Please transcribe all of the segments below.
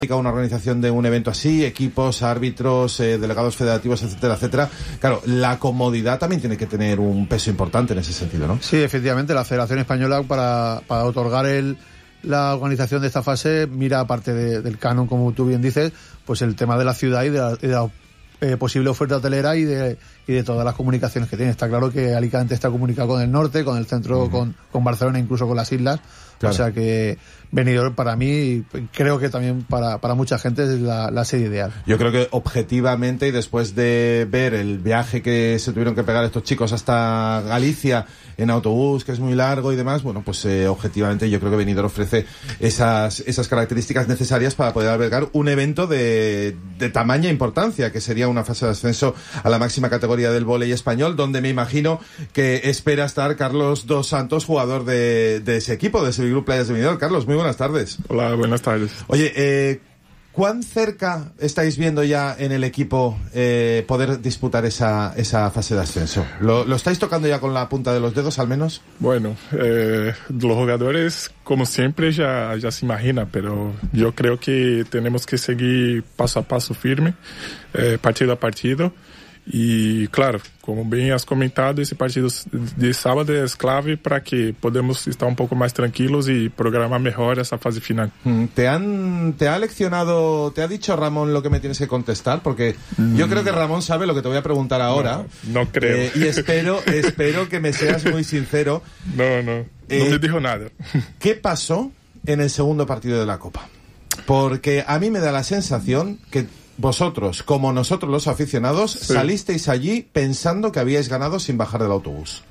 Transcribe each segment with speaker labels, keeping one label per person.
Speaker 1: una organización de un evento así, equipos, árbitros, delegados federativos, etcétera, etcétera. Claro, la comodidad también tiene que tener un peso importante en ese sentido, ¿no?
Speaker 2: Sí, efectivamente, la Federación Española para otorgar la organización de esta fase mira, aparte del canon, como tú bien dices, pues el tema de la ciudad y de la posible oferta hotelera y de todas las comunicaciones que tiene. Está claro que Alicante está comunicado con el norte, con el centro, con Barcelona, incluso con las islas. Claro. O sea que Benidorm, para mí, creo que también para mucha gente es la sede ideal.
Speaker 1: Yo creo que objetivamente, y después de ver el viaje que se tuvieron que pegar estos chicos hasta Galicia en autobús, que es muy largo y demás, bueno, pues objetivamente yo creo que Benidorm ofrece esas características necesarias para poder albergar un evento de tamaña importancia, que sería una fase de ascenso a la máxima categoría del vóley español, donde me imagino que espera estar Carlos Dos Santos, jugador de ese equipo, de ese Group Playas de Benidorm. Carlos, muy buenas tardes.
Speaker 3: Hola, buenas tardes.
Speaker 1: Oye, ¿cuán cerca estáis viendo ya en el equipo poder disputar esa fase de ascenso? ¿Lo estáis tocando ya con la punta de los dedos, al menos?
Speaker 3: Bueno, los jugadores, como siempre, ya se imagina, pero yo creo que tenemos que seguir paso a paso firme, partido a partido. E, claro, como bem has comentado, esse partido de sábado é clave para que podamos estar un poco más tranquilos y programar mejor esa fase final.
Speaker 1: ¿Te ha leccionado, te ha dicho Ramón lo que me tienes que contestar? Porque yo creo que Ramón sabe lo que te voy a preguntar ahora.
Speaker 3: No creo.
Speaker 1: Y espero que me seas muy sincero.
Speaker 3: No me dijo nada.
Speaker 1: ¿Qué pasó en el segundo partido de la Copa? Porque a mí me da la sensación que vosotros, como nosotros los aficionados, sí, salisteis allí pensando que habíais ganado sin bajar del autobús.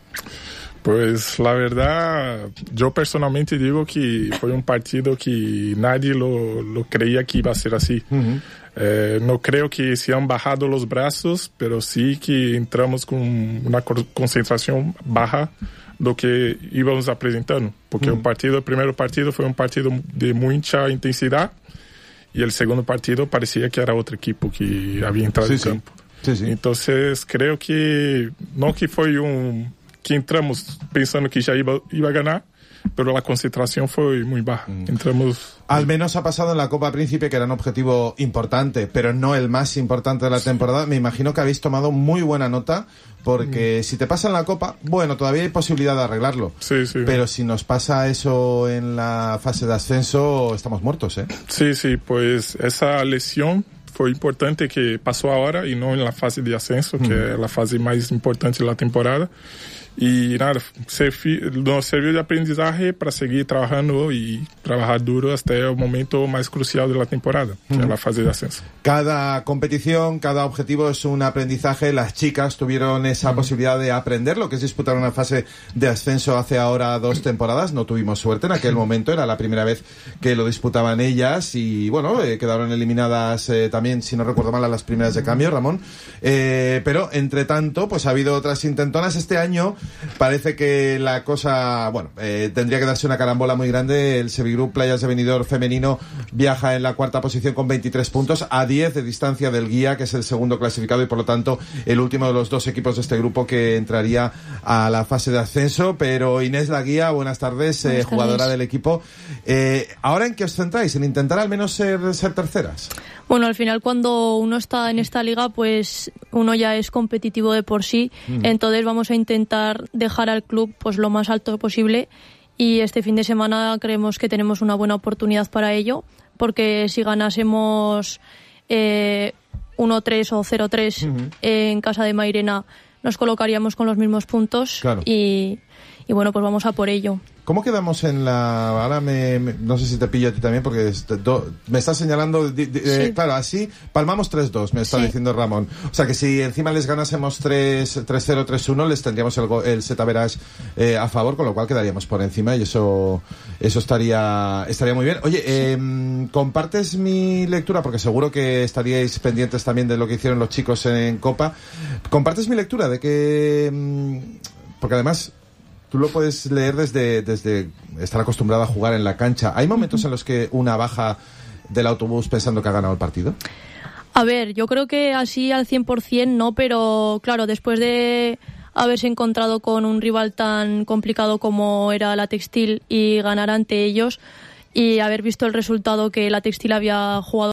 Speaker 3: Pues la verdad, yo personalmente digo que fue un partido que nadie lo creía que iba a ser así. No creo que se han bajado los brazos, pero sí que entramos con una concentración baja do que íbamos apresentando. Porque el primer partido fue un partido de mucha intensidad. Y el segundo partido parecía que era otro equipo que había entrado en campo.
Speaker 1: Sí.
Speaker 3: Entonces creo que no que fue que entramos pensando que ya iba a ganar, pero la concentración fue muy baja. Entramos...
Speaker 1: Al menos ha pasado en la Copa Príncipe, que era un objetivo importante, pero no el más importante de la temporada. Me imagino que habéis tomado muy buena nota, porque si te pasa en la Copa, bueno, todavía hay posibilidad de arreglarlo.
Speaker 3: Sí.
Speaker 1: Pero si nos pasa eso en la fase de ascenso, estamos muertos, ¿eh?
Speaker 3: Sí, pues esa lesión fue importante que pasó ahora y no en la fase de ascenso, que es la fase más importante de la temporada. Y nada, nos sirvió de aprendizaje para seguir trabajando y trabajar duro hasta el momento más crucial de la temporada, que es la fase de ascenso.
Speaker 1: Cada competición, cada objetivo es un aprendizaje. Las chicas tuvieron esa posibilidad de aprender lo que es disputar una fase de ascenso hace ahora 2 temporadas. No tuvimos suerte en aquel momento, era la primera vez que lo disputaban ellas y bueno, quedaron eliminadas también, si no recuerdo mal, a las primeras de cambio, Ramón. Pero entre tanto, pues ha habido otras intentonas este año. Parece que la cosa, bueno, tendría que darse una carambola muy grande. El Sevigroup Playas de Benidorm femenino viaja en la 4ª posición con 23 puntos, a 10 de distancia del Guía, que es el segundo clasificado y por lo tanto el último de los 2 equipos de este grupo que entraría a la fase de ascenso. Pero Inés Laguía, buenas tardes, jugadora del equipo. ¿Ahora en qué os centráis? ¿En intentar al menos ser terceras?
Speaker 4: Bueno, al final cuando uno está en esta liga, pues uno ya es competitivo de por sí, entonces vamos a intentar dejar al club pues lo más alto posible y este fin de semana creemos que tenemos una buena oportunidad para ello, porque si ganásemos 1-3 o 0-3 en casa de Mairena nos colocaríamos con los mismos puntos.
Speaker 1: Claro.
Speaker 4: Y bueno, pues vamos a por ello.
Speaker 1: ¿Cómo quedamos en la...? Ahora no sé si te pillo a ti también, porque me estás señalando...
Speaker 4: Sí.
Speaker 1: Claro, así palmamos 3-2, me está diciendo Ramón. O sea que si encima les ganásemos 3-0, 3-1, les tendríamos el set average a favor, con lo cual quedaríamos por encima y eso estaría muy bien. Oye, ¿compartes mi lectura? Porque seguro que estaríais pendientes también de lo que hicieron los chicos en Copa. ¿Compartes mi lectura de que...? Porque además... Tú lo puedes leer desde estar acostumbrado a jugar en la cancha. ¿Hay momentos en los que una baja del autobús pensando que ha ganado el partido?
Speaker 4: A ver, yo creo que así al 100% no, pero claro, después de haberse encontrado con un rival tan complicado como era la Textil y ganar ante ellos, y haber visto el resultado, que la Textil había jugado